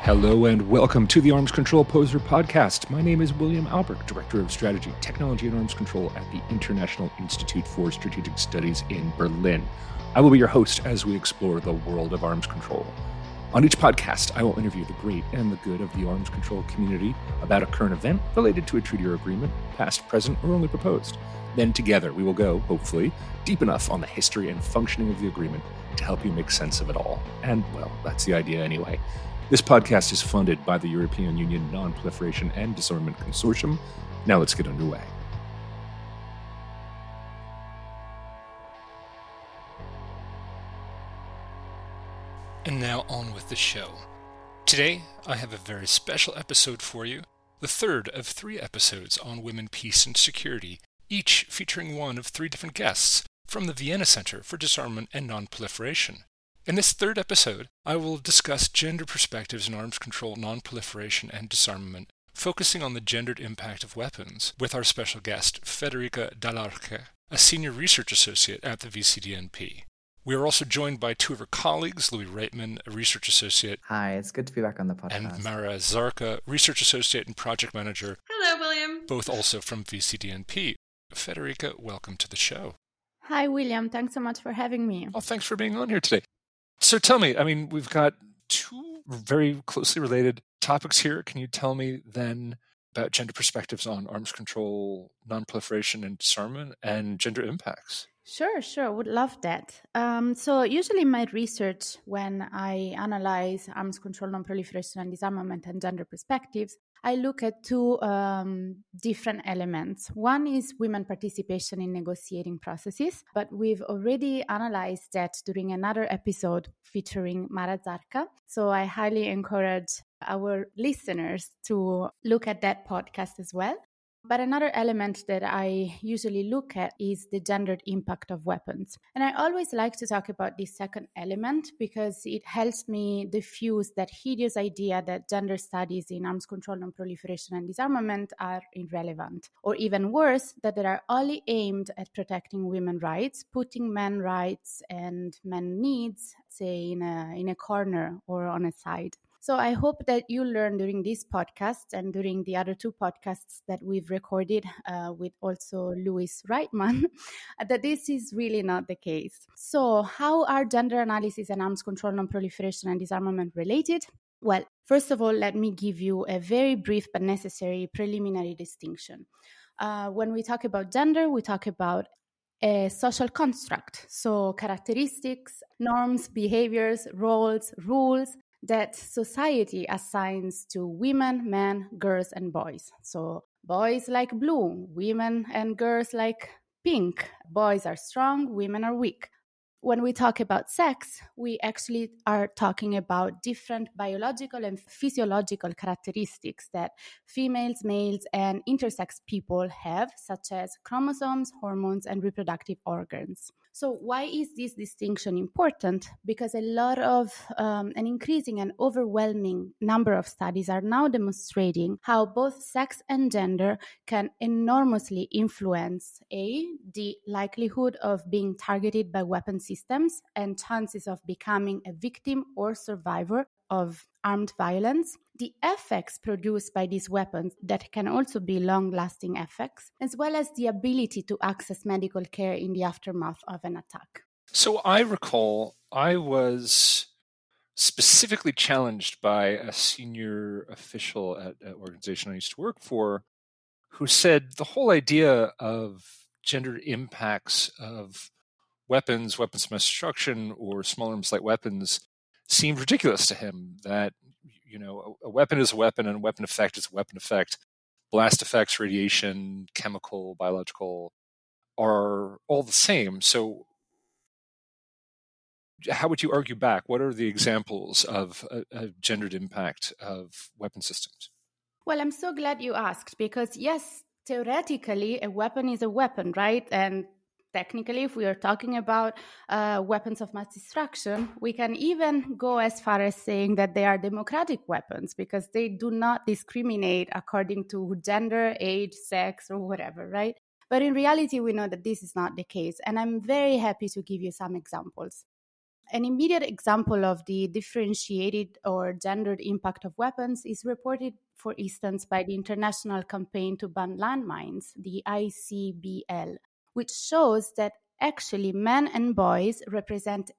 Hello and welcome to the Arms Control Poser podcast. My name is William Albrecht, Director of Strategy, Technology, and Arms Control at the International Institute for Strategic Studies in Berlin. I will be your host as we explore the world of arms control. On each podcast, I will interview the great and the good of the arms control community about a current event related to a treaty or agreement, past, present, or only proposed. Then together we will go, hopefully, deep enough on the history and functioning of the agreement to help you make sense of it all. And, well, that's the idea anyway. This podcast is funded by the European Union Non-Proliferation and Disarmament Consortium. Now let's get underway. And now on with the show. Today, I have a very special episode for you, the third of 3 episodes on women, peace, and security, each featuring one of 3 different guests from the Vienna Center for Disarmament and Non-Proliferation. In this third episode, I will discuss gender perspectives in arms control, non-proliferation, and disarmament, focusing on the gendered impact of weapons, with our special guest, Federica Dall'Arche, a senior research associate at the VCDNP. We are also joined by 2 of her colleagues, Louis Reitman, a research associate. Hi, it's good to be back on the podcast. And Mara Zarka, research associate and project manager. Hello, William. Both also from VCDNP. Federica, welcome to the show. Hi, William. Thanks so much for having me. Well, thanks for being on here today. So tell me, we've got 2 very closely related topics here. Can you tell me then about gender perspectives on arms control, non-proliferation and disarmament, and gender impacts? Sure. Would love that. So usually my research, when I analyze arms control, non-proliferation and disarmament and gender perspectives, I look at 2 different elements. One is women participation in negotiating processes, but we've already analyzed that during another episode featuring Mara Zarka. So I highly encourage our listeners to look at that podcast as well. But another element that I usually look at is the gendered impact of weapons. And I always like to talk about this second element because it helps me diffuse that hideous idea that gender studies in arms control, non-proliferation and disarmament are irrelevant. Or even worse, that they are only aimed at protecting women's rights, putting men's rights and men's needs, say, in a corner or on a side. So I hope that you learn during this podcast and during the other 2 podcasts that we've recorded with also Louis Reitman, that this is really not the case. So how are gender analysis and arms control, non-proliferation and disarmament related? Well, first of all, let me give you a very brief but necessary preliminary distinction. When we talk about gender, we talk about a social construct. So characteristics, norms, behaviors, roles, rules, that society assigns to women, men, girls, and boys. So boys like blue, women and girls like pink. Boys are strong, women are weak. When we talk about sex, we actually are talking about different biological and physiological characteristics that females, males, and intersex people have, such as chromosomes, hormones, and reproductive organs. So why is this distinction important? Because a lot of an increasing and overwhelming number of studies are now demonstrating how both sex and gender can enormously influence the likelihood of being targeted by weapon systems and chances of becoming a victim or survivor of armed violence, the effects produced by these weapons that can also be long-lasting effects, as well as the ability to access medical care in the aftermath of an attack. So I recall I was specifically challenged by a senior official at an organization I used to work for who said the whole idea of gendered impacts of weapons of mass destruction, or small arms light weapons seemed ridiculous to him, that, a weapon is a weapon and a weapon effect is a weapon effect. Blast effects, radiation, chemical, biological are all the same. So how would you argue back? What are the examples of a gendered impact of weapon systems? Well, I'm so glad you asked because, yes, theoretically, a weapon is a weapon, right? And technically, if we are talking about weapons of mass destruction, we can even go as far as saying that they are democratic weapons because they do not discriminate according to gender, age, sex, or whatever, right? But in reality, we know that this is not the case. And I'm very happy to give you some examples. An immediate example of the differentiated or gendered impact of weapons is reported, for instance, by the International Campaign to Ban Landmines, the ICBL, which shows that actually men and boys represent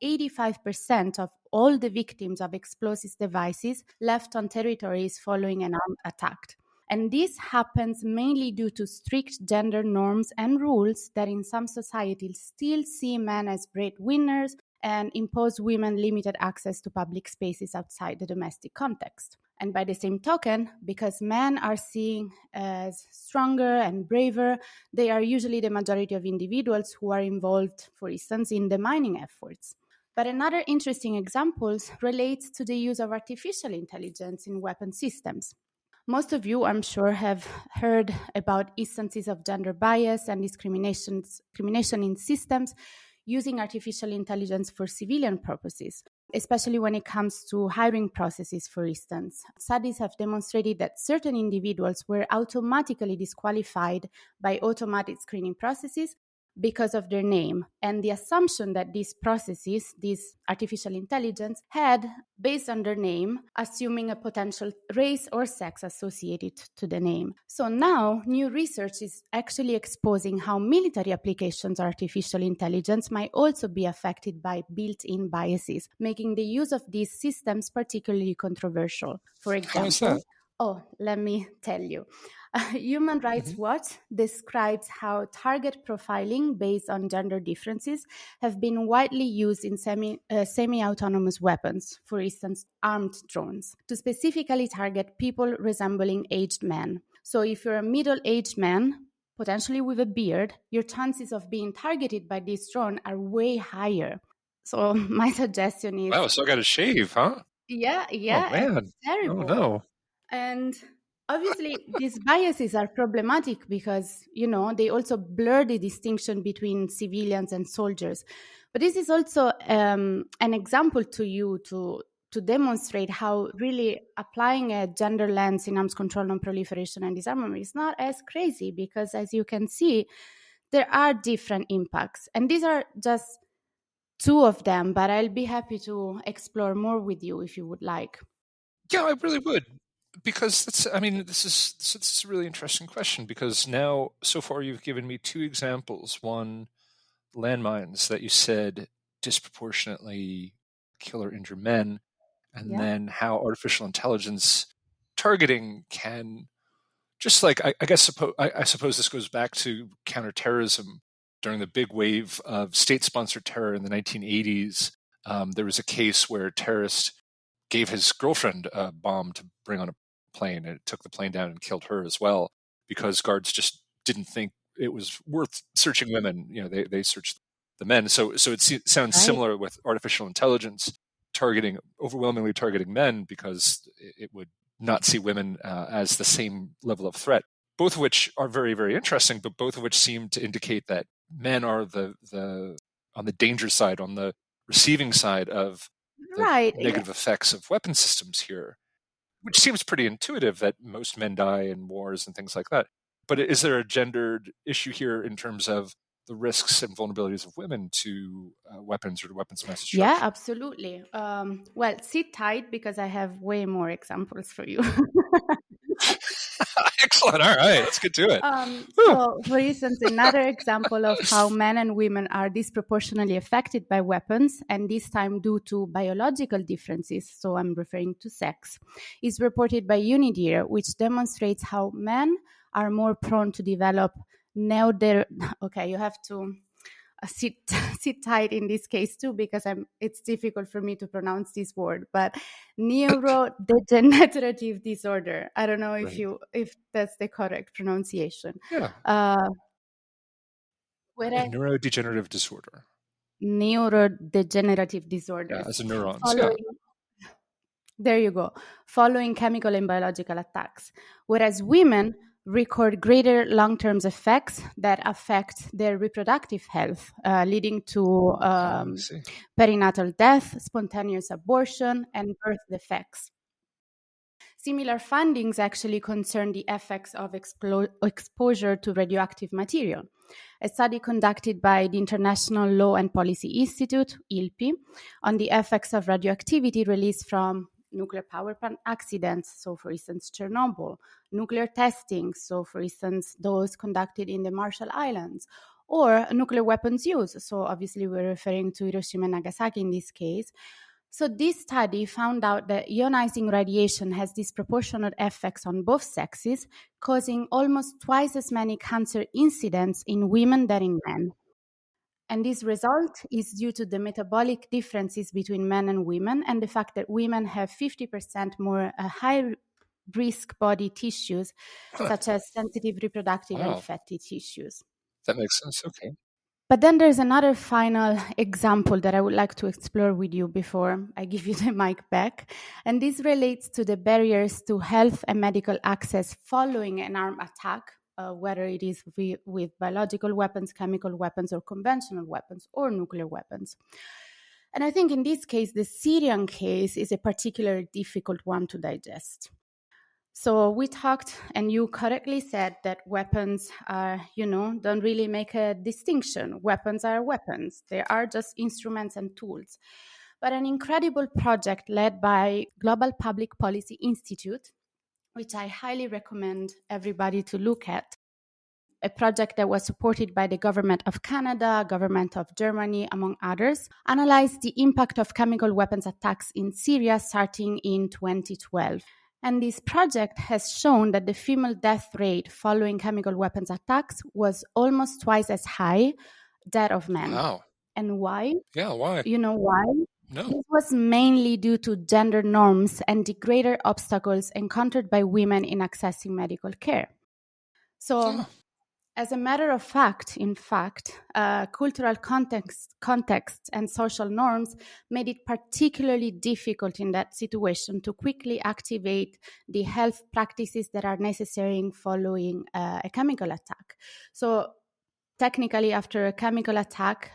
85% of all the victims of explosive devices left on territories following an armed attack. And this happens mainly due to strict gender norms and rules that in some societies still see men as breadwinners and impose women limited access to public spaces outside the domestic context. And by the same token, because men are seen as stronger and braver, they are usually the majority of individuals who are involved, for instance, in the mining efforts. But another interesting example relates to the use of artificial intelligence in weapon systems. Most of you, I'm sure, have heard about instances of gender bias and discrimination in systems using artificial intelligence for civilian purposes, especially when it comes to hiring processes, for instance. Studies have demonstrated that certain individuals were automatically disqualified by automatic screening processes because of their name, and the assumption that these processes, this artificial intelligence, had based on their name, assuming a potential race or sex associated to the name. So now, new research is actually exposing how military applications of artificial intelligence might also be affected by built-in biases, making the use of these systems particularly controversial. For example, how is that? Oh, let me tell you. Human Rights Watch describes how target profiling based on gender differences have been widely used in semi-autonomous weapons, for instance, armed drones, to specifically target people resembling aged men. So if you're a middle-aged man, potentially with a beard, your chances of being targeted by this drone are way higher. So my suggestion is... Wow, so I got to shave, huh? Yeah, Oh, man. it's terrible. Oh, no. And obviously, these biases are problematic because, they also blur the distinction between civilians and soldiers. But this is also an example to you to demonstrate how really applying a gender lens in arms control, non-proliferation, and disarmament is not as crazy because, as you can see, there are different impacts. And these are just two of them, but I'll be happy to explore more with you if you would like. Yeah, I really would. Because this is a really interesting question, because now, so far, you've given me two examples. One, landmines that you said disproportionately kill or injure men, and then how artificial intelligence targeting can, just like, I suppose this goes back to counterterrorism. During the big wave of state-sponsored terror in the 1980s, there was a case where a terrorist gave his girlfriend a bomb to bring on a plane, and it took the plane down and killed her as well, because guards just didn't think it was worth searching women. They searched the men. So it sounds similar with artificial intelligence overwhelmingly targeting men, because it would not see women as the same level of threat. Both of which are very, very interesting, but both of which seem to indicate that men are the on the danger side, on the receiving side of the negative effects of weapon systems here, which seems pretty intuitive, that most men die in wars and things like that. But is there a gendered issue here in terms of the risks and vulnerabilities of women to weapons or to weapons of mass destruction? Yeah, absolutely. Well, sit tight because I have way more examples for you. Excellent. All right, let's get to it. So, for instance, another example of how men and women are disproportionately affected by weapons, and this time due to biological differences, so I'm referring to sex, is reported by UNIDIR, which demonstrates how men are more prone to develop okay, you have to sit tight in this case too, because it's difficult for me to pronounce this word, but neurodegenerative disorder. I don't know if that's the correct pronunciation. Yeah. Neurodegenerative disorder. Neurodegenerative disorder. Yeah, as in neurons. There you go. Following chemical and biological attacks. Whereas women record greater long-term effects that affect their reproductive health, leading to perinatal death, spontaneous abortion, and birth defects. Similar findings actually concern the effects of exposure to radioactive material. A study conducted by the International Law and Policy Institute, ILPI, on the effects of radioactivity released from nuclear power plant accidents, so for instance, Chernobyl, nuclear testing, so for instance, those conducted in the Marshall Islands, or nuclear weapons use, so obviously we're referring to Hiroshima and Nagasaki in this case. So this study found out that ionizing radiation has disproportionate effects on both sexes, causing almost twice as many cancer incidents in women than in men. And this result is due to the metabolic differences between men and women, and the fact that women have 50% more high-risk body tissues, such as sensitive reproductive and fatty tissues. That makes sense. Okay. But then there's another final example that I would like to explore with you before I give you the mic back. And this relates to the barriers to health and medical access following an armed attack, whether it is with biological weapons, chemical weapons, or conventional weapons, or nuclear weapons. And I think in this case, the Syrian case is a particularly difficult one to digest. So we talked, and you correctly said that weapons are, don't really make a distinction. Weapons are weapons. They are just instruments and tools. But an incredible project led by Global Public Policy Institute, which I highly recommend everybody to look at, a project that was supported by the government of Canada, government of Germany, among others, analyzed the impact of chemical weapons attacks in Syria starting in 2012. And this project has shown that the female death rate following chemical weapons attacks was almost twice as high that of men. Wow. And why? Yeah, why? You know why? No. This was mainly due to gender norms and the greater obstacles encountered by women in accessing medical care. So, as a matter of fact, cultural context and social norms made it particularly difficult in that situation to quickly activate the health practices that are necessary in following a chemical attack. So technically, after a chemical attack,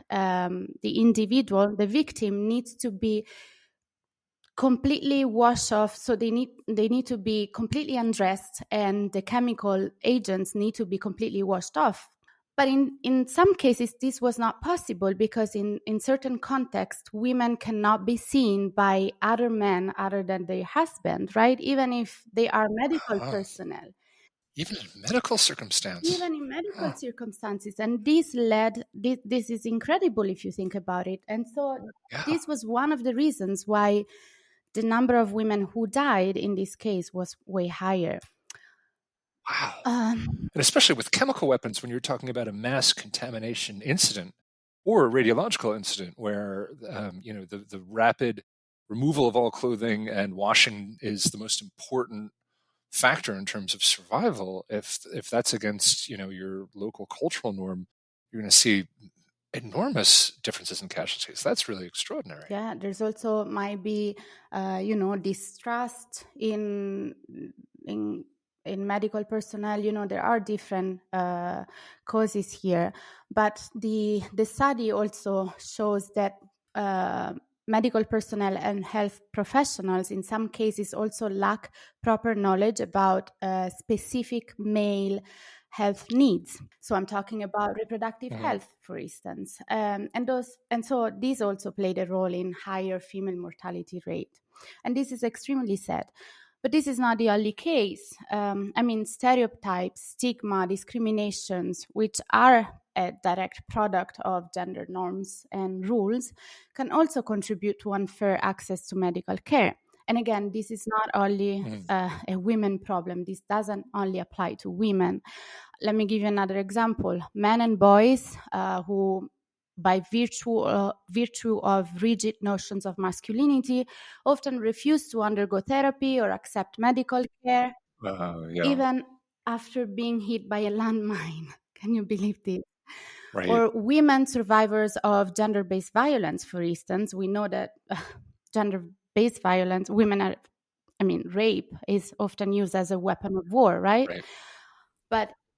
the victim needs to be completely wash off, so they need to be completely undressed, and the chemical agents need to be completely washed off. But in some cases, this was not possible because in certain contexts, women cannot be seen by other men other than their husband, right? Even if they are medical personnel. Even in medical circumstances. Even in medical circumstances. And this is incredible if you think about it. And so this was one of the reasons why the number of women who died in this case was way higher. Wow. And especially with chemical weapons, when you're talking about a mass contamination incident or a radiological incident where, the rapid removal of all clothing and washing is the most important factor in terms of survival. If that's against, your local cultural norm, you're going to see enormous differences in casualties. That's really extraordinary. Yeah, there's also might be, distrust in medical personnel. There are different causes here, but the study also shows that medical personnel and health professionals in some cases also lack proper knowledge about specific male health needs. So I'm talking about reproductive health, for instance. And so these also played a role in higher female mortality rate. And this is extremely sad. But this is not the only case. Stereotypes, stigma, discriminations, which are a direct product of gender norms and rules, can also contribute to unfair access to medical care. And again, this is not only a women problem. This doesn't only apply to women. Let me give you another example. Men and boys who, by virtue of rigid notions of masculinity, often refuse to undergo therapy or accept medical care, even after being hit by a landmine. Can you believe this? Right. Or women survivors of gender-based violence, for instance. We know that gender-based violence, rape is often used as a weapon of war, right? Right. But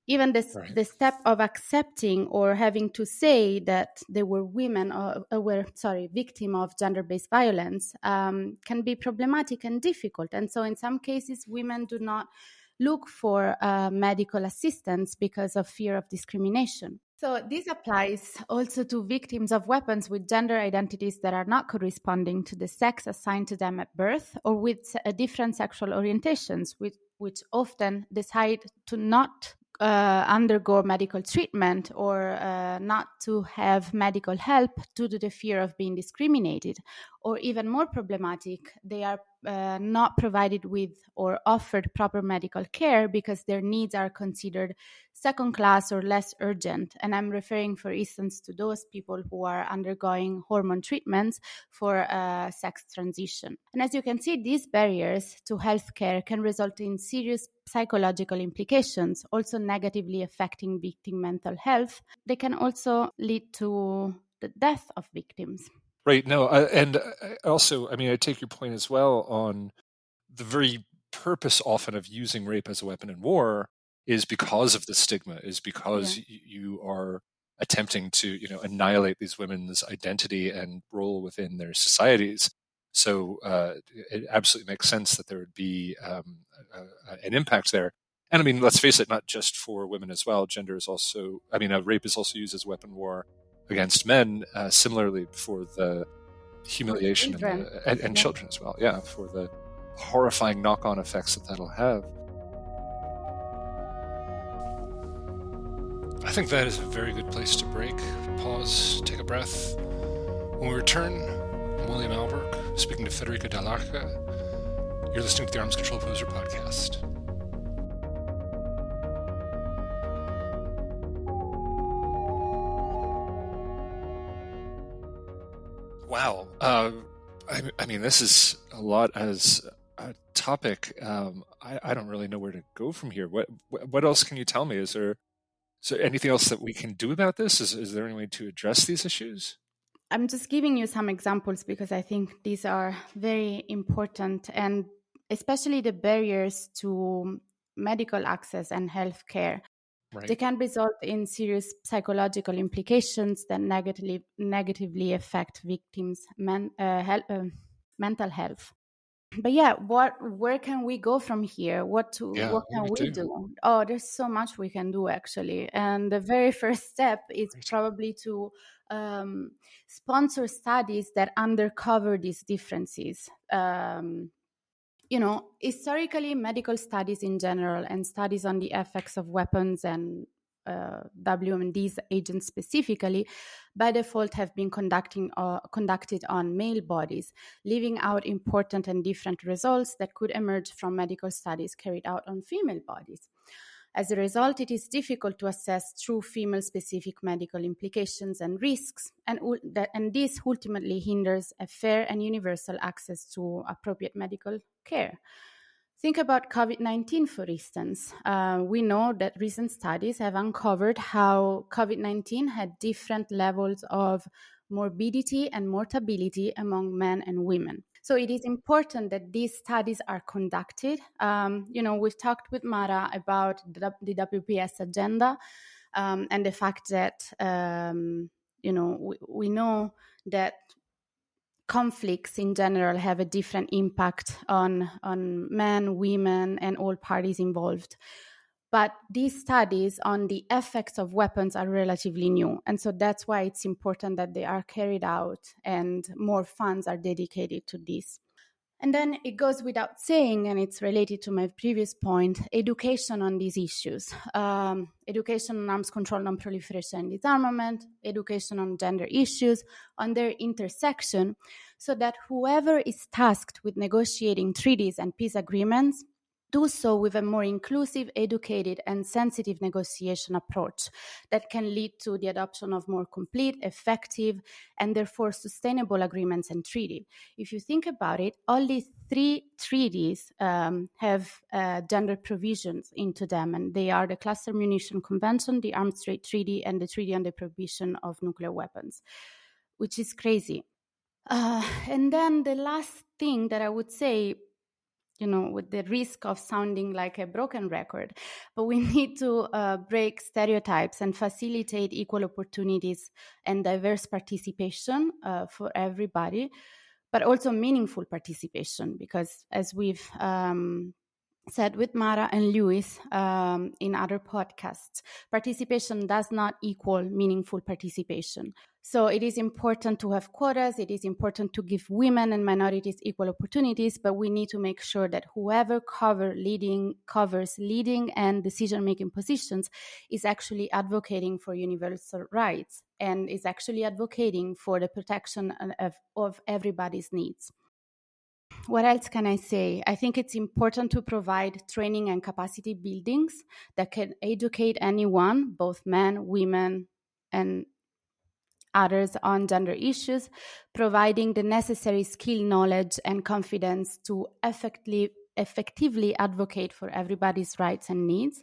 Even Right. the step of accepting or having to say that they were women or were victim of gender-based violence can be problematic and difficult. And so in some cases, women do not look for medical assistance because of fear of discrimination. So this applies also to victims of weapons with gender identities that are not corresponding to the sex assigned to them at birth, or with different sexual orientations, which often decide to not undergo medical treatment or not to have medical help due to the fear of being discriminated. Or even more problematic, they are not provided with or offered proper medical care because their needs are considered second class or less urgent. And I'm referring, for instance, to those people who are undergoing hormone treatments for sex transition. And as you can see, these barriers to healthcare can result in serious psychological implications, also negatively affecting victim mental health. They can also lead to the death of victims. Right. No, and also, I mean, I take your point as well on the very purpose often of using rape as a weapon in war is because of the stigma, is because you are attempting to, annihilate these women's identity and role within their societies. So it absolutely makes sense that there would be an impact there. And I mean, let's face it, not just for women as well. Gender is also, rape is also used as a weapon in war against men, similarly for the humiliation and children as well. Yeah, for the horrifying knock-on effects that'll have. I think that is a very good place to break, pause, take a breath. When we return, I'm William Alberg, speaking to Federica Dall'Arca. You're listening to the Arms Control Poser podcast. Wow. I mean, this is a lot as a topic. I don't really know where to go from here. What else can you tell me? Is there anything else that we can do about this? Is there any way to address these issues? I'm just giving you some examples because I think these are very important, and especially the barriers to medical access and healthcare. Right. They can result in serious psychological implications that negatively affect victims' mental health. But yeah, where can we go from here? What can we do? Oh, there's so much we can do, actually. And the very first step is probably to sponsor studies that uncover these differences. Historically, medical studies in general and studies on the effects of weapons and WMD's agents specifically, by default have been conducted on male bodies, leaving out important and different results that could emerge from medical studies carried out on female bodies. As a result, it is difficult to assess true female-specific medical implications and risks, and this ultimately hinders a fair and universal access to appropriate medical care. Think about COVID-19, for instance. We know that recent studies have uncovered how COVID-19 had different levels of morbidity and mortality among men and women. So it is important that these studies are conducted. We've talked with Mara about the WPS agenda and the fact that, we know that conflicts in general have a different impact on men, women, and all parties involved. But these studies on the effects of weapons are relatively new. And so that's why it's important that they are carried out and more funds are dedicated to this. And then it goes without saying, and it's related to my previous point, education on these issues. Education on arms control, non-proliferation, and disarmament, education on gender issues, on their intersection, so that whoever is tasked with negotiating treaties and peace agreements do so with a more inclusive, educated, and sensitive negotiation approach that can lead to the adoption of more complete, effective, and therefore sustainable agreements and treaties. If you think about it, all these 3 treaties have gender provisions into them, and they are the Cluster Munition Convention, the Arms Trade Treaty, and the Treaty on the Prohibition of Nuclear Weapons, which is crazy. And then the last thing that I would say with the risk of sounding like a broken record, but we need to break stereotypes and facilitate equal opportunities and diverse participation for everybody, but also meaningful participation, because as we've said with Mara and Lewis in other podcasts, participation does not equal meaningful participation. So it is important to have quotas. It is important to give women and minorities equal opportunities, but we need to make sure that whoever covers leading and decision-making positions is actually advocating for universal rights and is actually advocating for the protection of everybody's needs. What else can I say? I think it's important to provide training and capacity buildings that can educate anyone, both men, women, and others, on gender issues, providing the necessary skill, knowledge, and confidence to effectively advocate for everybody's rights and needs.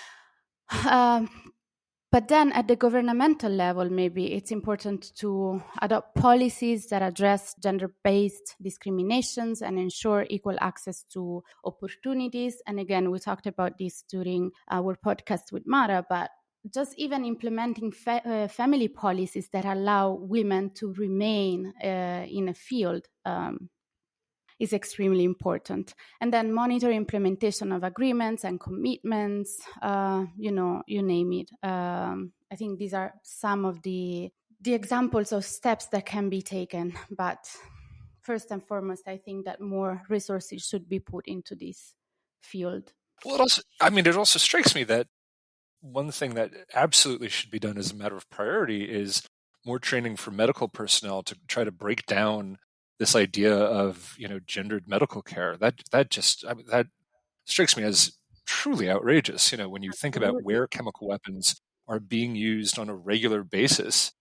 But then at the governmental level, maybe it's important to adopt policies that address gender-based discriminations and ensure equal access to opportunities. And again, we talked about this during our podcast with Mara, but just even implementing family policies that allow women to remain in a field is extremely important. And then monitor implementation of agreements and commitments, you name it. I think these are some of the examples of steps that can be taken. But first and foremost, I think that more resources should be put into this field. Well, it also strikes me that one thing that absolutely should be done as a matter of priority is more training for medical personnel to try to break down this idea of gendered medical care. That strikes me as truly outrageous. When you think about where chemical weapons are being used on a regular basis,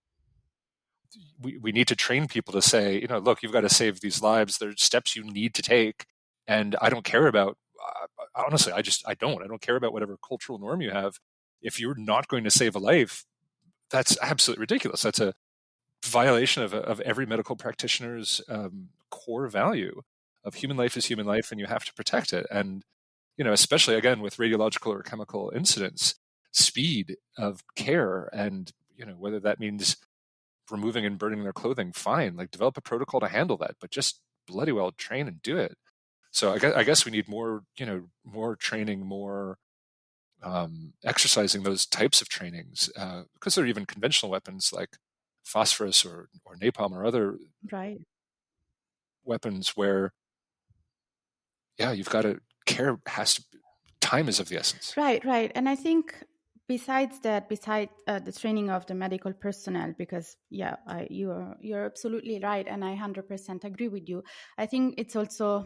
we need to train people to say, look, you've got to save these lives. There's steps you need to take, and I don't care about. Honestly, I don't care about whatever cultural norm you have. If you're not going to save a life, that's absolutely ridiculous. That's a violation of every medical practitioner's core value of human life is human life, and you have to protect it. And especially again with radiological or chemical incidents, speed of care, and whether that means removing and burning their clothing, fine. Like, develop a protocol to handle that, but just bloody well train and do it. So I guess we need more training, more exercising those types of trainings, because there are even conventional weapons like phosphorus or napalm or other weapons where, you've got to care. Time is of the essence. Right. And I think besides the training of the medical personnel, because you're absolutely right, and I 100% agree with you. I think it's also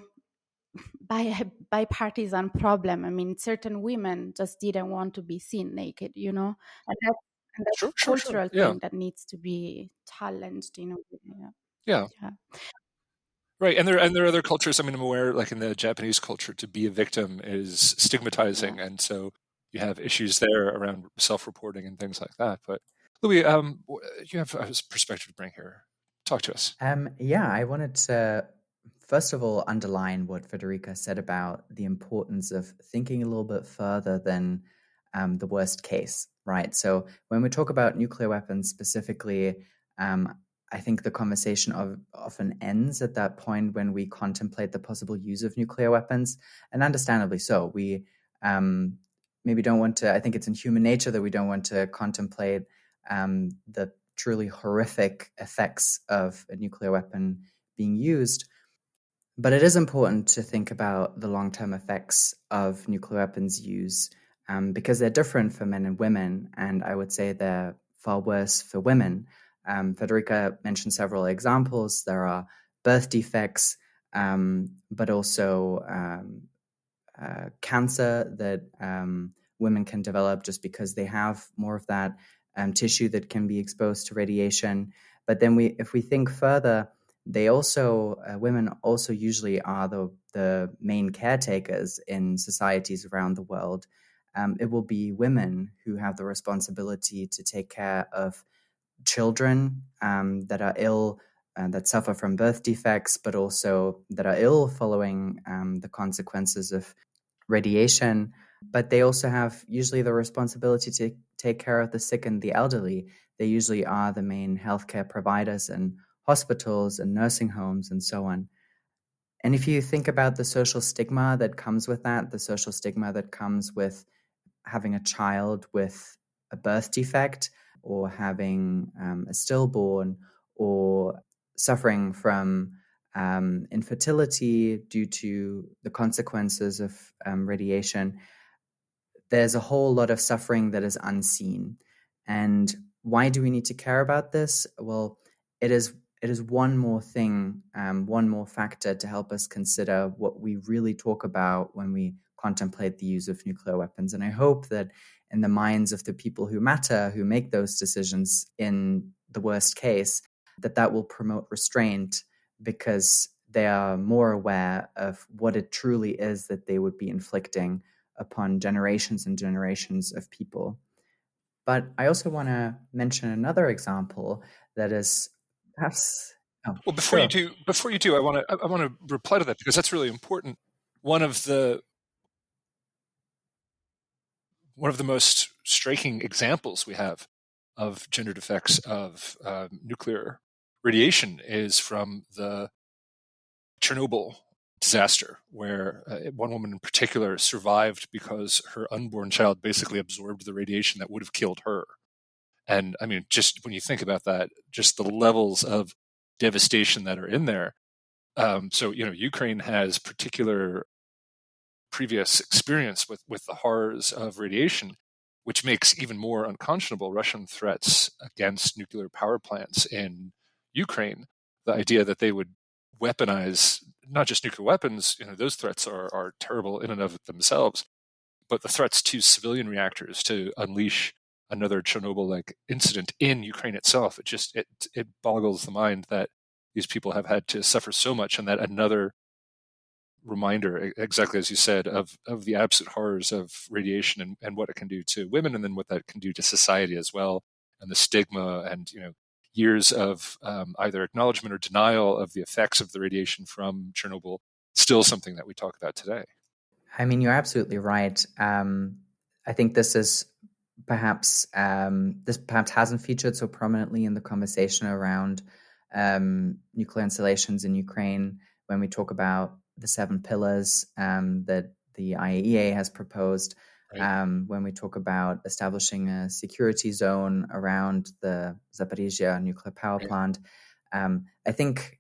a bipartisan problem. I mean, certain women just didn't want to be seen naked, and that's a cultural thing that needs to be challenged. Yeah. Right, and there are other cultures. I mean, I'm aware, like in the Japanese culture, to be a victim is stigmatizing, and so you have issues there around self-reporting and things like that. But Louis, you have a perspective to bring here. Talk to us. I wanted to first of all underline what Federica said about the importance of thinking a little bit further than the worst case, right? So when we talk about nuclear weapons specifically, I think the conversation often ends at that point when we contemplate the possible use of nuclear weapons, and understandably so. We maybe don't want to, I think it's in human nature that we don't want to contemplate the truly horrific effects of a nuclear weapon being used. But it is important to think about the long-term effects of nuclear weapons use because they're different for men and women, and I would say they're far worse for women. Federica mentioned several examples. There are birth defects, but also cancer that women can develop just because they have more of that tissue that can be exposed to radiation. But then if we think further, women also usually are the main caretakers in societies around the world. It will be women who have the responsibility to take care of children that are ill that suffer from birth defects, but also that are ill following the consequences of radiation. But they also have usually the responsibility to take care of the sick and the elderly. They usually are the main healthcare providers in hospitals and nursing homes and so on. And if you think about the social stigma that comes with that, the social stigma that comes with having a child with a birth defect, or having a stillborn, or suffering from infertility due to the consequences of radiation, there's a whole lot of suffering that is unseen. And why do we need to care about this? Well, it is one more thing, one more factor to help us consider what we really talk about when we contemplate the use of nuclear weapons. And I hope that in the minds of the people who matter, who make those decisions in the worst case, that will promote restraint, because they are more aware of what it truly is that they would be inflicting upon generations and generations of people. But I also want to mention another example that is perhaps. Well, before you do, I want to reply to that, because that's really important. One of the most striking examples we have of gendered effects of nuclear radiation is from the Chernobyl disaster, where one woman in particular survived because her unborn child basically absorbed the radiation that would have killed her. And I mean, just when you think about that, just the levels of devastation that are in there. So, Ukraine has particular previous experience with the horrors of radiation, which makes even more unconscionable Russian threats against nuclear power plants in Ukraine. The idea that they would weaponize not just nuclear weapons, those threats are terrible in and of themselves, but the threats to civilian reactors to unleash another Chernobyl-like incident in Ukraine itself, it boggles the mind that these people have had to suffer so much, and that another reminder, exactly as you said, of the absolute horrors of radiation and what it can do to women, and then what that can do to society as well, and the stigma and years of either acknowledgement or denial of the effects of the radiation from Chernobyl, still something that we talk about today. I mean, you're absolutely right. I think this is perhaps hasn't featured so prominently in the conversation around nuclear installations in Ukraine when we talk about the 7 pillars that the IAEA has proposed. Right. When we talk about establishing a security zone around the Zaporizhzhia nuclear power plant, I think,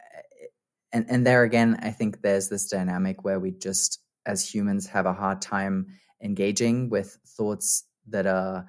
and there again, I think there's this dynamic where we just, as humans, have a hard time engaging with thoughts that are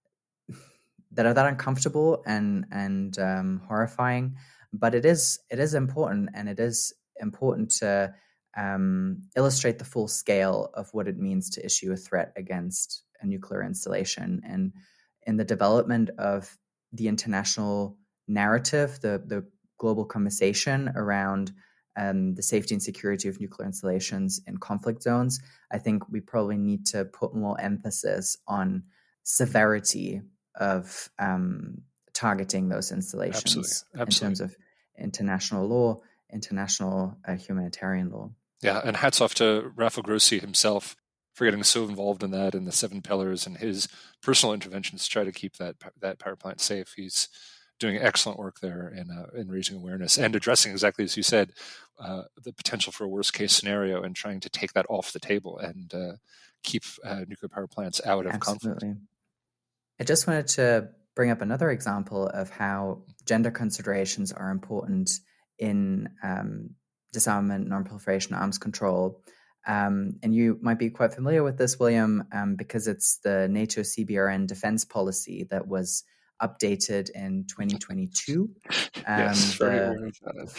that uncomfortable and horrifying. But it is important, and it is important to illustrate the full scale of what it means to issue a threat against a nuclear installation. And in the development of the international narrative, the global conversation around the safety and security of nuclear installations in conflict zones, I think we probably need to put more emphasis on severity of targeting those installations. Absolutely. In terms of international law, international humanitarian law. Yeah, and hats off to Rafael Grossi himself for getting so involved in that and the 7 pillars and his personal interventions to try to keep that power plant safe. He's doing excellent work there in raising awareness and addressing, exactly as you said, the potential for a worst case scenario, and trying to take that off the table and keep nuclear power plants out of conflict. I just wanted to bring up another example of how gender considerations are important in disarmament, non-proliferation, arms control. And you might be quite familiar with this, William, because it's the NATO CBRN defense policy that was updated in 2022. Yes, the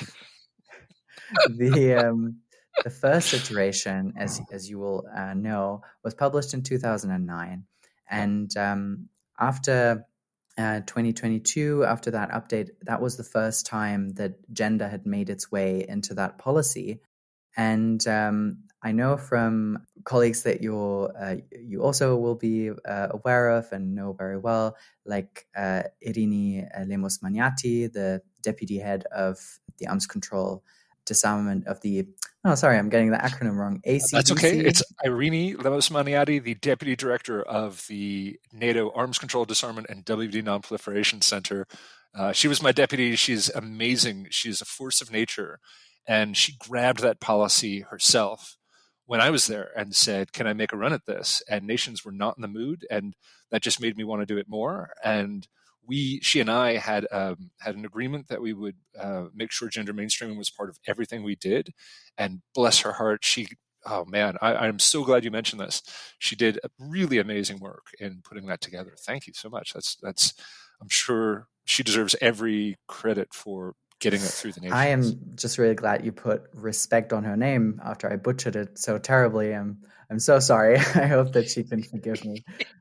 first iteration, as you will know, was published in 2009. And after 2022, after that update, that was the first time that gender had made its way into that policy. And I know from colleagues that you also will be aware of and know very well, like Irini Lemos-Magnati, the deputy head of the arms control disarmament of the, oh, sorry, I'm getting the acronym wrong, ACDC. That's okay. It's Irini Lemos-Maniati, the Deputy Director of the NATO Arms Control Disarmament and WMD Non-Proliferation Center. She was my deputy. She's amazing. She's a force of nature. And she grabbed that policy herself when I was there and said, can I make a run at this? And nations were not in the mood. And that just made me want to do it more. And she and I had an agreement that we would make sure gender mainstreaming was part of everything we did. And bless her heart, I'm so glad you mentioned this. She did really amazing work in putting that together. Thank you so much. That's I'm sure she deserves every credit for getting it through the nations. I am just really glad you put respect on her name after I butchered it so terribly. I'm so sorry. I hope that she can forgive me.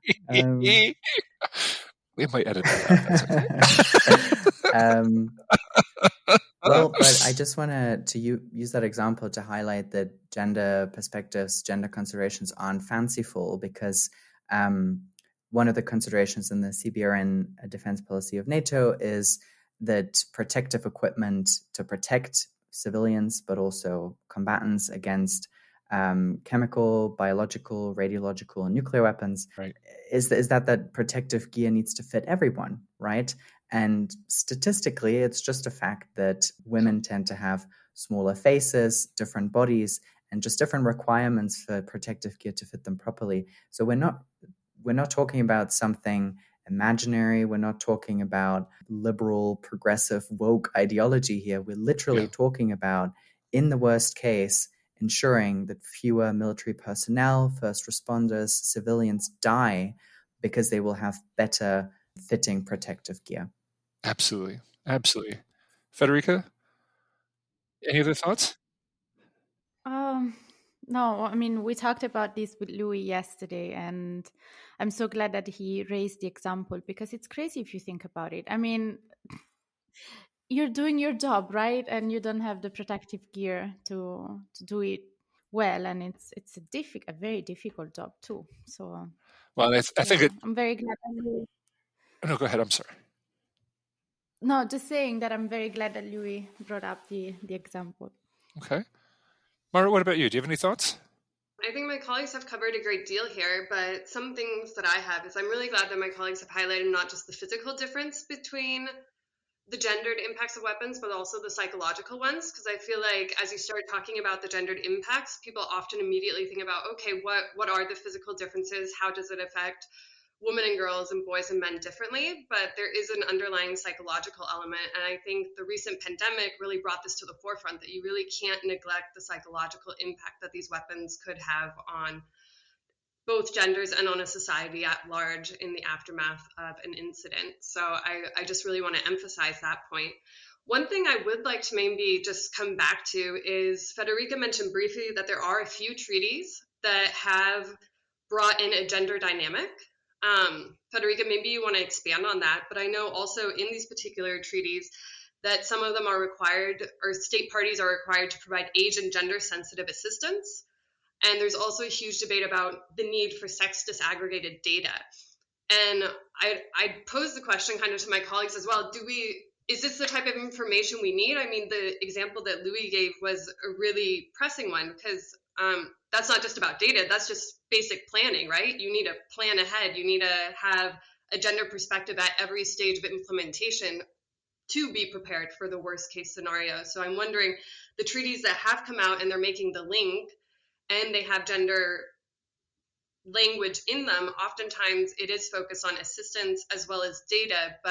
We might edit that out. Well, but I just want to use that example to highlight that gender perspectives, gender considerations aren't fanciful, because one of the considerations in the CBRN defense policy of NATO is that protective equipment to protect civilians, but also combatants against chemical, biological, radiological, and nuclear weapons, right, is that protective gear needs to fit everyone, right? And statistically, it's just a fact that women tend to have smaller faces, different bodies, and just different requirements for protective gear to fit them properly. So we're not talking about something imaginary. We're not talking about liberal, progressive, woke ideology here. We're literally talking about, in the worst case, ensuring that fewer military personnel, first responders, civilians die because they will have better fitting protective gear. Absolutely. Absolutely. Federica, any other thoughts? No, I mean, we talked about this with Louis yesterday, and I'm so glad that he raised the example, because it's crazy if you think about it. I mean, you're doing your job, right? And you don't have the protective gear to do it well, and it's a very difficult job too. So, well, I think I'm very glad. No, go ahead. I'm sorry. No, just saying that I'm very glad that Louis brought up the example. Okay. Mara, what about you? Do you have any thoughts? I think my colleagues have covered a great deal here, but some things that I have is I'm really glad that my colleagues have highlighted not just the physical difference between the gendered impacts of weapons, but also the psychological ones. Because I feel like as you start talking about the gendered impacts, people often immediately think about, okay, what are the physical differences? How does it affect women and girls and boys and men differently? But there is an underlying psychological element. And I think the recent pandemic really brought this to the forefront, that you really can't neglect the psychological impact that these weapons could have on both genders and on a society at large in the aftermath of an incident. So I just really want to emphasize that point. One thing I would like to maybe just come back to is Federica mentioned briefly that there are a few treaties that have brought in a gender dynamic. Federica, maybe you want to expand on that, but I know also in these particular treaties that some of them are required, or state parties are required to provide age and gender sensitive assistance. And there's also a huge debate about the need for sex disaggregated data. And I pose the question kind of to my colleagues as well. Is this the type of information we need? I mean, the example that Louis gave was a really pressing one, because that's not just about data. That's just basic planning, right? You need to plan ahead. You need to have a gender perspective at every stage of implementation to be prepared for the worst case scenario. So I'm wondering, the treaties that have come out and they're making the link and they have gender language in them, oftentimes it is focused on assistance as well as data, but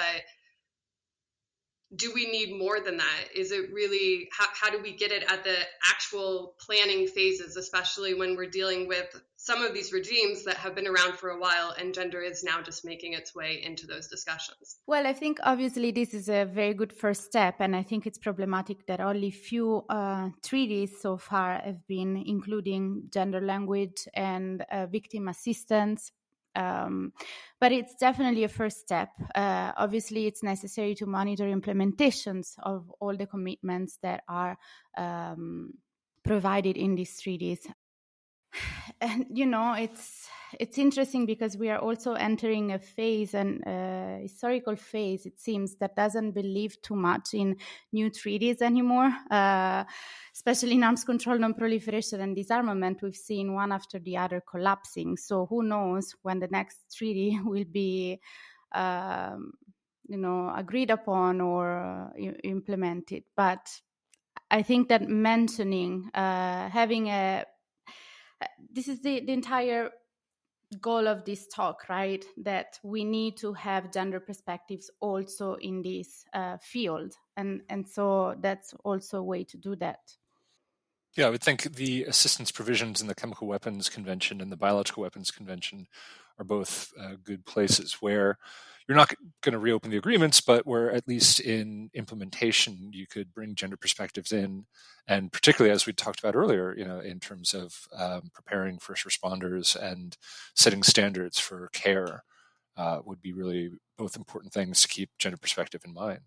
do we need more than that? Is it really, how do we get it at the actual planning phases, especially when we're dealing with some of these regimes that have been around for a while and gender is now just making its way into those discussions? Well, I think obviously this is a very good first step, and I think it's problematic that only few treaties so far have been including gender language and victim assistance. But it's definitely a first step. Obviously, it's necessary to monitor implementations of all the commitments that are provided in these treaties. And it's interesting because we are also entering a phase, a historical phase, it seems, that doesn't believe too much in new treaties anymore, especially in arms control, non-proliferation, and disarmament. We've seen one after the other collapsing. So who knows when the next treaty will be agreed upon or implemented. But I think that mentioning, having this is the entire goal of this talk, right? That we need to have gender perspectives also in this field. And so that's also a way to do that. Yeah, I would think the assistance provisions in the Chemical Weapons Convention and the Biological Weapons Convention are both good places where you're not going to reopen the agreements, but where at least in implementation you could bring gender perspectives in, and particularly as we talked about earlier, in terms of preparing first responders and setting standards for care would be really both important things to keep gender perspective in mind.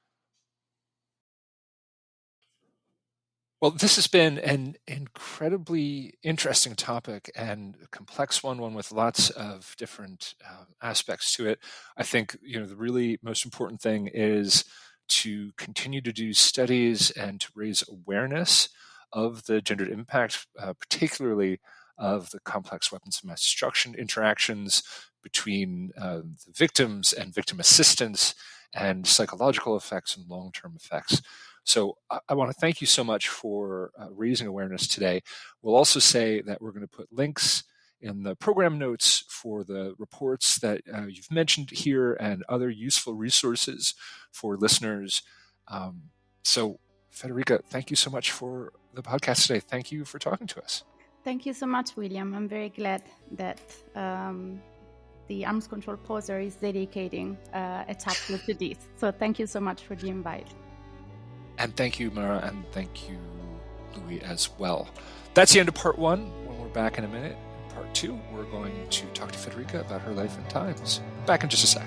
Well, this has been an incredibly interesting topic and a complex one with lots of different aspects to it. I think the really most important thing is to continue to do studies and to raise awareness of the gendered impact, particularly of the complex weapons of mass destruction interactions between the victims and victim assistance, and psychological effects and long-term effects. So I want to thank you so much for raising awareness today. We'll also say that we're going to put links in the program notes for the reports that you've mentioned here and other useful resources for listeners. So Federica, thank you so much for the podcast today. Thank you for talking to us. Thank you so much, William. I'm very glad that the Arms Control Poser is dedicating a chapter to this. So thank you so much for the invite. And thank you, Mara, and thank you, Louis, as well. That's the end of part one. When we're back in a minute, in part two, we're going to talk to Federica about her life and times. Back in just a sec.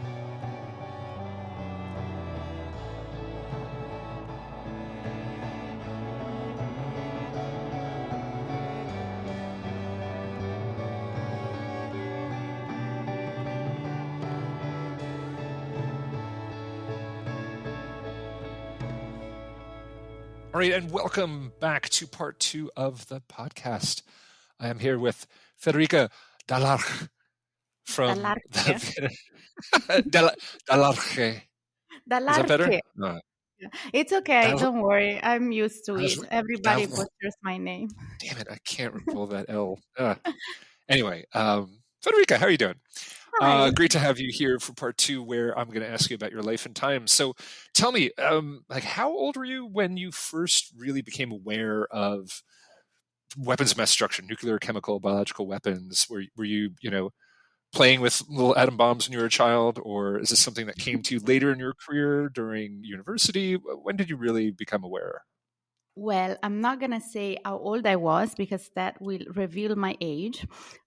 All right, and welcome back to part two of the podcast. I am here with Federica Dalarche from Dalarche. Dalarche. Is that better? No. It's okay. Don't worry. I'm used to it. Everybody butchers my name. Damn it. I can't recall that L. Anyway, Federica, how are you doing? Great to have you here for part two, where I'm going to ask you about your life and times. So tell me, how old were you when you first really became aware of weapons of mass destruction, nuclear, chemical, biological weapons? Were you, playing with little atom bombs when you were a child, or is this something that came to you later in your career during university? When did you really become aware? Well, I'm not going to say how old I was because that will reveal my age.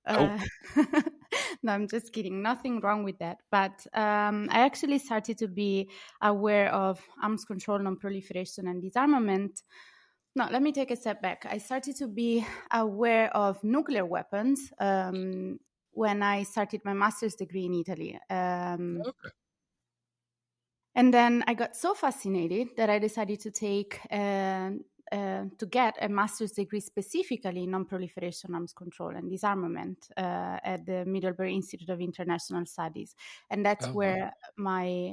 No, I'm just kidding. Nothing wrong with that. But I actually started to be aware of arms control, non-proliferation, and disarmament. No, let me take a step back. I started to be aware of nuclear weapons when I started my master's degree in Italy. Okay. And then I got so fascinated that I decided to get a master's degree specifically in non-proliferation, arms control, and disarmament at the Middlebury Institute of International Studies, and that's where my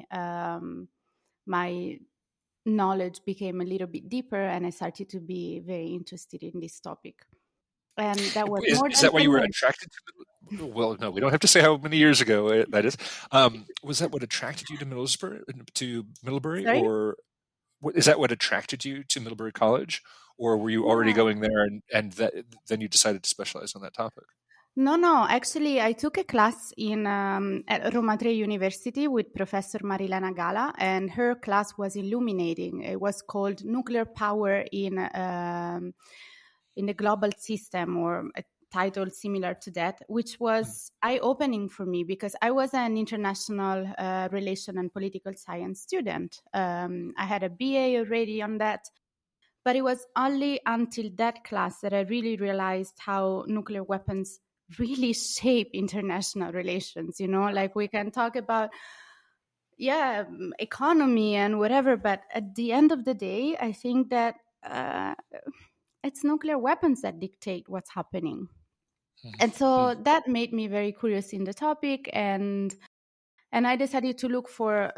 knowledge became a little bit deeper, and I started to be very interested in this topic. And that was is that why you were attracted to? Well, no, we don't have to say how many years ago that is. Was that what attracted you to Middlebury, Sorry? or? Is that what attracted you to Middlebury College, or were you already going there and then you decided to specialize on that topic? No. Actually, I took a class at Roma Tre University with Professor Marilena Gala, and her class was illuminating. It was called Nuclear Power in the Global System, or a title similar to that, which was eye-opening for me because I was an international relation and political science student. I had a BA already on that, But it was only until that class that I really realized how nuclear weapons really shape international relations. Like we can talk about, economy and whatever, but at the end of the day, I think that it's nuclear weapons that dictate what's happening. And so that made me very curious in the topic, and I decided to look for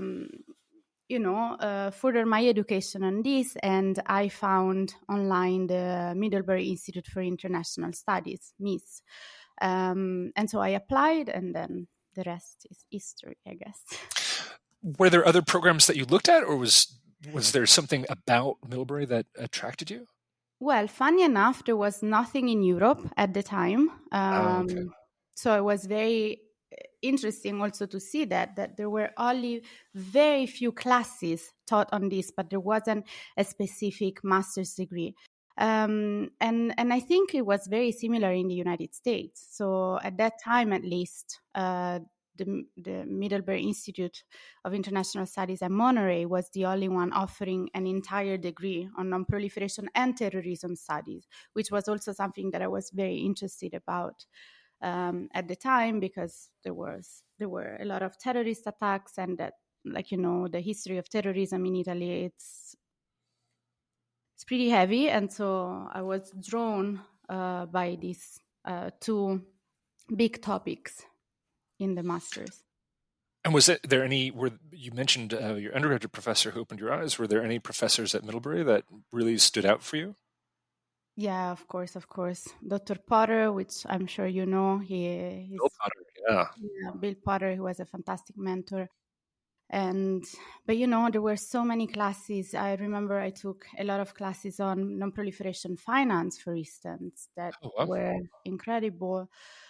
further my education on this, and I found online the Middlebury Institute for International Studies, MISS. And so I applied, and then the rest is history, I guess. Were there other programs that you looked at, or was there something about Middlebury that attracted you? Well, funny enough, there was nothing in Europe at the time. Okay. So it was very interesting also to see that there were only very few classes taught on this, but there wasn't a specific master's degree. And I think it was very similar in the United States. So at that time, at least, the Middlebury Institute of International Studies at Monterey was the only one offering an entire degree on non-proliferation and terrorism studies, which was also something that I was very interested about at the time, because there were a lot of terrorist attacks, and that, the history of terrorism in Italy, it's pretty heavy, and so I was drawn by these two big topics in the master's. And you mentioned your undergraduate professor who opened your eyes. Were there any professors at Middlebury that really stood out for you? Yeah, of course. Dr. Potter, which I'm sure you know. Bill Potter, yeah. Bill Potter, who was a fantastic mentor. But there were so many classes. I remember I took a lot of classes on non-proliferation finance, for instance, that were incredible.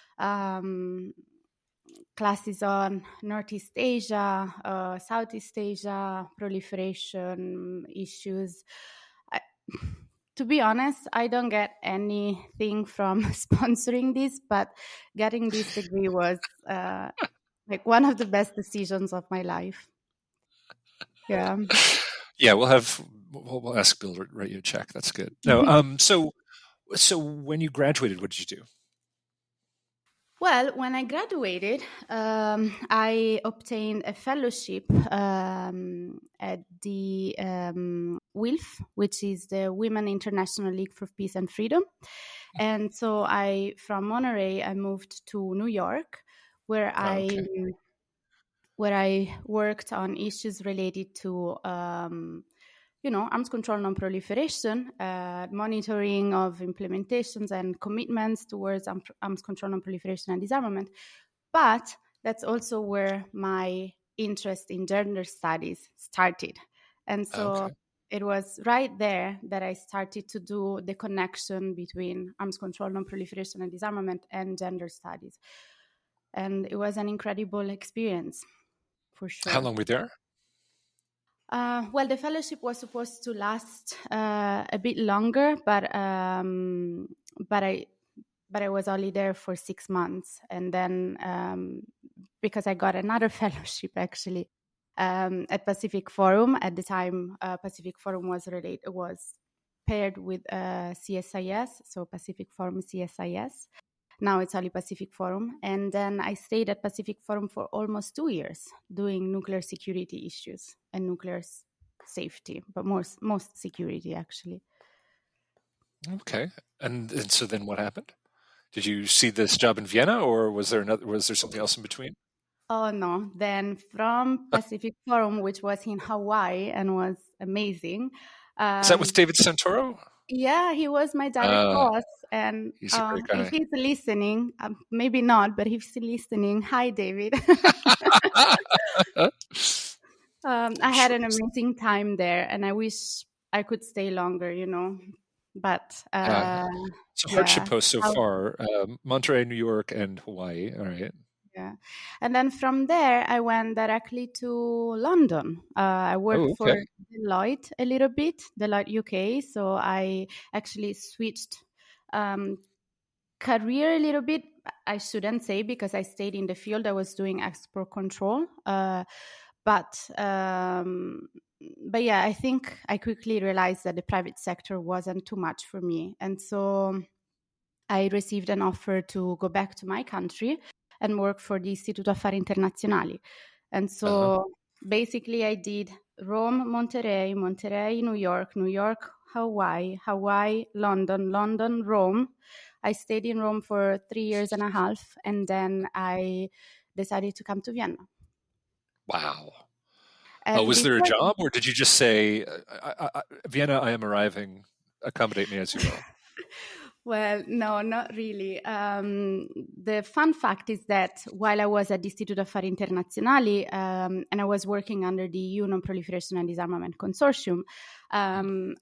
Classes on Northeast Asia, Southeast Asia, proliferation issues. To be honest, I don't get anything from sponsoring this, but getting this degree was one of the best decisions of my life. Yeah. Yeah, we'll ask Bill to write you a check. That's good. No, so when you graduated, what did you do? Well, when I graduated, I obtained a fellowship at the WILF, which is the Women International League for Peace and Freedom. And so from Monterey, I moved to New York, where I worked on issues related to arms control, non-proliferation, monitoring of implementations and commitments towards arms control, non-proliferation, and disarmament. But that's also where my interest in gender studies started. And so it was right there that I started to do the connection between arms control, non-proliferation, and disarmament and gender studies. And it was an incredible experience, for sure. How long were you there? Well, the fellowship was supposed to last a bit longer, but I was only there for 6 months, and then because I got another fellowship actually at Pacific Forum. At the time, Pacific Forum was paired with CSIS, so Pacific Forum CSIS. Now it's only Pacific Forum. And then I stayed at Pacific Forum for almost 2 years doing nuclear security issues and nuclear safety, but most security, actually. Okay. And so then what happened? Did you see this job in Vienna, or was there something else in between? Oh, no. Then from Pacific Forum, which was in Hawaii and was amazing. Is that with David Santoro? Yeah, he was my direct boss. And he's a great guy. If he's listening, maybe not, but if he's listening, hi, David. I had an amazing time there, and I wish I could stay longer, But so hardship posts so far: Monterey, New York, and Hawaii. All right. Yeah, and then from there, I went directly to London. I worked for Deloitte a little bit, Deloitte UK. So I actually switched career a little bit. I shouldn't say, because I stayed in the field. I was doing export control, but yeah, I think I quickly realized that the private sector wasn't too much for me. And so I received an offer to go back to my country and work for the Istituto Affari Internazionali. And so basically I did Rome, Monterey, New York, Hawaii, London, Rome. I stayed in Rome for 3 years and a half, and then I decided to come to Vienna. Wow. Was there a job, or did you just say, Vienna, I am arriving, accommodate me as you will? Well, no, not really. The fun fact is that while I was at the Istituto Affari Internazionali and I was working under the EU Non-Proliferation and Disarmament Consortium, Elena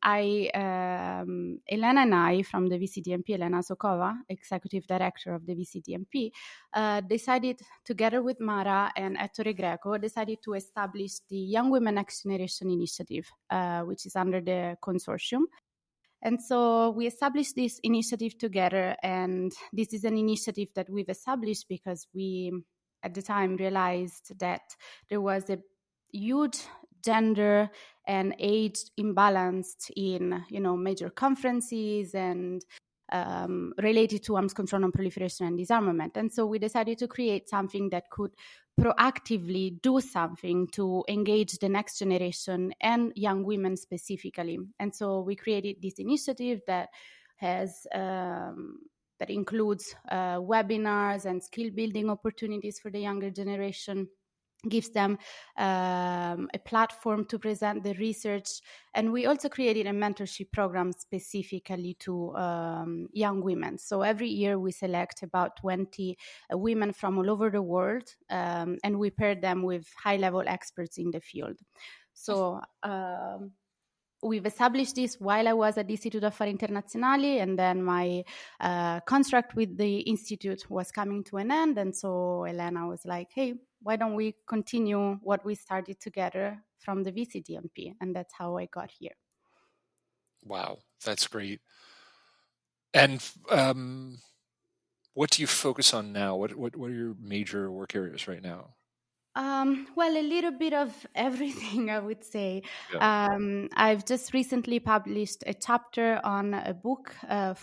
and I from the VCDMP, Elena Sokova, Executive Director of the VCDMP, decided together with Mara and Ettore Greco, decided to establish the Young Women Next Generation Initiative, which is under the consortium. And so we established this initiative together, and this is an initiative that we've established because we, at the time, realized that there was a huge gender and age imbalance in, major conferences and related to arms control, non-proliferation, and disarmament. And so we decided to create something that could proactively do something to engage the next generation and young women specifically. And so we created this initiative that has that includes webinars and skill building opportunities for the younger generation, gives them a platform to present the research. And we also created a mentorship program specifically to young women. So every year we select about 20 women from all over the world, and we pair them with high-level experts in the field. So we've established this while I was at the Istituto Affari Internazionali, and then my contract with the institute was coming to an end. And so Elena was like, hey, why don't we continue what we started together from the VCDMP? And that's how I got here. Wow, that's great. And what do you focus on now? What are your major work areas right now? Well, a little bit of everything, I would say. Yeah. I've just recently published a chapter on a book,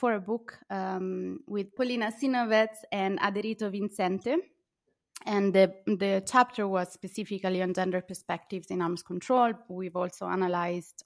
with Polina Sinovets and Aderito Vincente. And the chapter was specifically on gender perspectives in arms control. I've also analyzed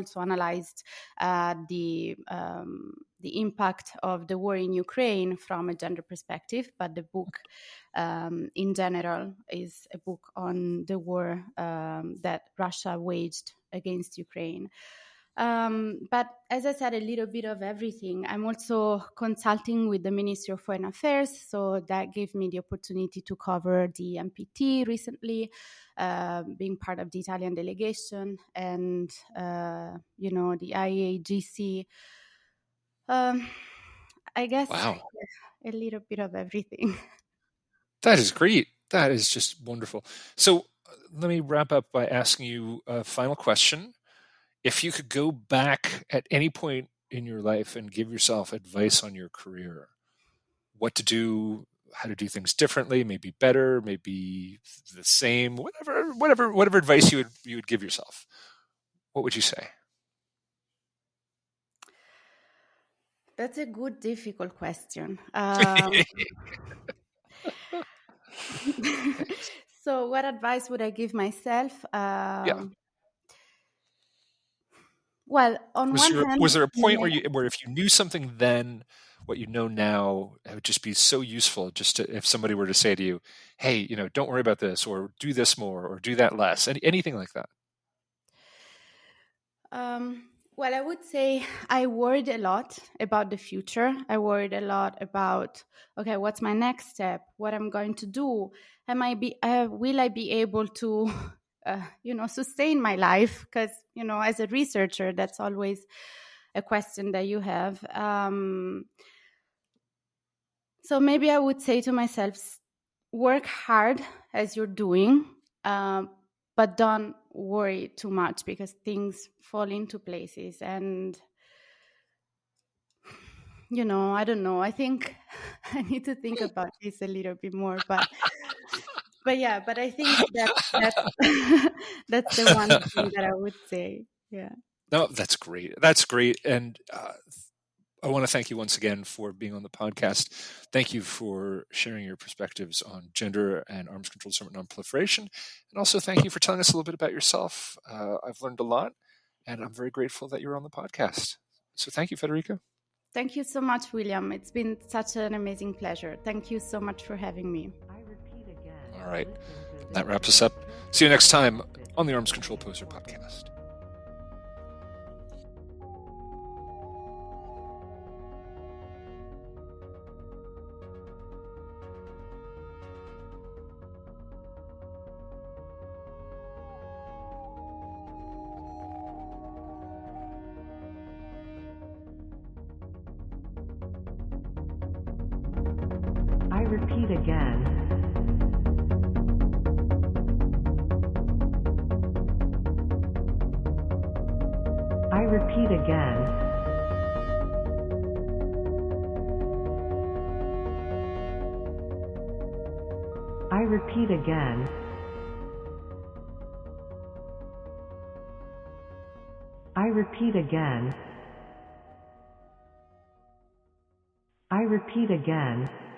the impact of the war in Ukraine from a gender perspective. But the book, in general, is a book on the war that Russia waged against Ukraine. But as I said, a little bit of everything. I'm also consulting with the Ministry of Foreign Affairs, so that gave me the opportunity to cover the NPT recently, being part of the Italian delegation, and the IAGC. I guess wow. A little bit of everything. That is great. That is just wonderful. So let me wrap up by asking you a final question. If you could go back at any point in your life and give yourself advice on your career, what to do, how to do things differently, maybe better, maybe the same, whatever advice you would give yourself, what would you say? That's a good, difficult question. So what advice would I give myself? Yeah. Well, on one hand, was there a point where if you knew something then, what you know now, it would just be so useful? Just if somebody were to say to you, "Hey, don't worry about this, or do this more, or do that less," anything like that. Well, I would say I worried a lot about the future. I worried a lot about, okay, what's my next step? What I'm going to do? Will I be able to sustain my life? Because, as a researcher, that's always a question that you have. So maybe I would say to myself, work hard as you're doing, but don't worry too much because things fall into places. And, I don't know. I think I need to think about this a little bit more, but I think That's the one thing that I would say. Yeah. No, that's great. That's great. And I want to thank you once again for being on the podcast. Thank you for sharing your perspectives on gender and arms control disarmament non-proliferation. And also thank you for telling us a little bit about yourself. I've learned a lot, and I'm very grateful that you're on the podcast. So thank you, Federica. Thank you so much, William. It's been such an amazing pleasure. Thank you so much for having me. All right. That wraps us up. See you next time on the Arms Control Poser podcast. I repeat again. I repeat again. I repeat again. I repeat again. I repeat again.